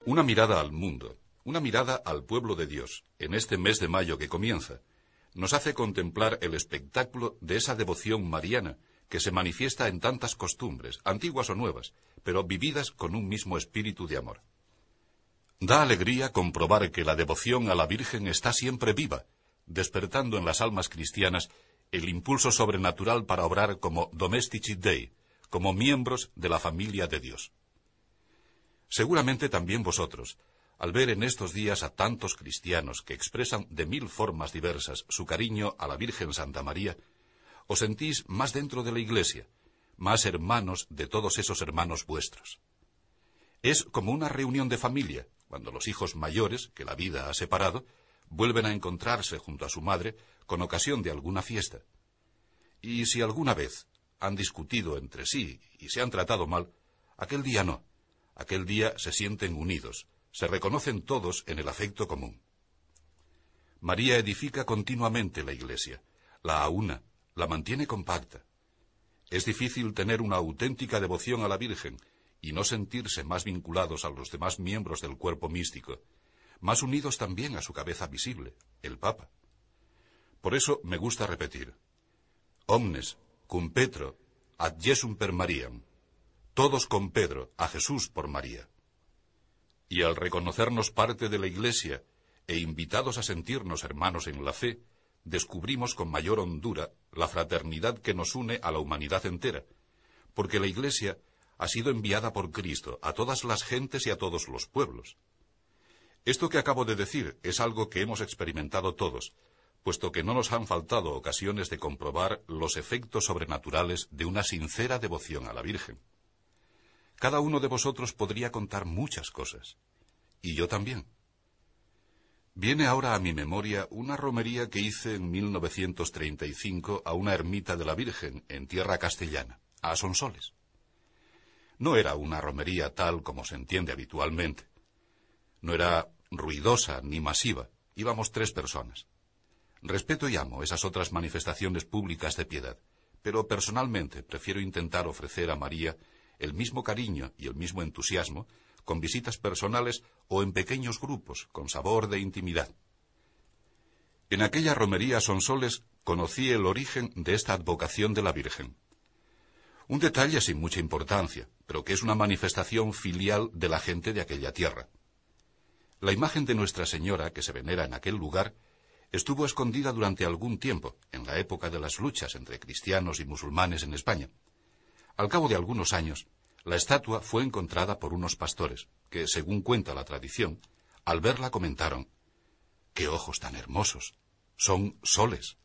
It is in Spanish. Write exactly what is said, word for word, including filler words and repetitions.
Una mirada al mundo, una mirada al pueblo de Dios, en este mes de mayo que comienza, nos hace contemplar el espectáculo de esa devoción mariana que se manifiesta en tantas costumbres, antiguas o nuevas, pero vividas con un mismo espíritu de amor. Da alegría comprobar que la devoción a la Virgen está siempre viva, despertando en las almas cristianas el impulso sobrenatural para obrar como domestici Dei, como miembros de la familia de Dios. Seguramente también vosotros, al ver en estos días a tantos cristianos que expresan de mil formas diversas su cariño a la Virgen Santa María, os sentís más dentro de la Iglesia, más hermanos de todos esos hermanos vuestros. Es como una reunión de familia, cuando los hijos mayores, que la vida ha separado, vuelven a encontrarse junto a su madre con ocasión de alguna fiesta. Y si alguna vez han discutido entre sí y se han tratado mal, aquel día no. Aquel día se sienten unidos, se reconocen todos en el afecto común. María edifica continuamente la Iglesia, la aúna, la mantiene compacta. Es difícil tener una auténtica devoción a la Virgen y no sentirse más vinculados a los demás miembros del cuerpo místico, más unidos también a su cabeza visible, el Papa. Por eso me gusta repetir: omnes cum Petro ad Jesum per Mariam. Todos con Pedro, a Jesús por María. Y al reconocernos parte de la Iglesia e invitados a sentirnos hermanos en la fe, descubrimos con mayor hondura la fraternidad que nos une a la humanidad entera, porque la Iglesia ha sido enviada por Cristo a todas las gentes y a todos los pueblos. Esto que acabo de decir es algo que hemos experimentado todos, puesto que no nos han faltado ocasiones de comprobar los efectos sobrenaturales de una sincera devoción a la Virgen. Cada uno de vosotros podría contar muchas cosas, y yo también. Viene ahora a mi memoria una romería que hice en mil novecientos treinta y cinco a una ermita de la Virgen en tierra castellana, a Sonsoles. No era una romería tal como se entiende habitualmente. No era ruidosa ni masiva, íbamos tres personas. Respeto y amo esas otras manifestaciones públicas de piedad, pero personalmente prefiero intentar ofrecer a María el mismo cariño y el mismo entusiasmo con visitas personales o en pequeños grupos, con sabor de intimidad. En aquella romería Sonsoles conocí el origen de esta advocación de la Virgen. Un detalle sin mucha importancia, pero que es una manifestación filial de la gente de aquella tierra. La imagen de Nuestra Señora, que se venera en aquel lugar, estuvo escondida durante algún tiempo, en la época de las luchas entre cristianos y musulmanes en España. Al cabo de algunos años, la estatua fue encontrada por unos pastores, que, según cuenta la tradición, al verla comentaron: «¡Qué ojos tan hermosos! Son soles».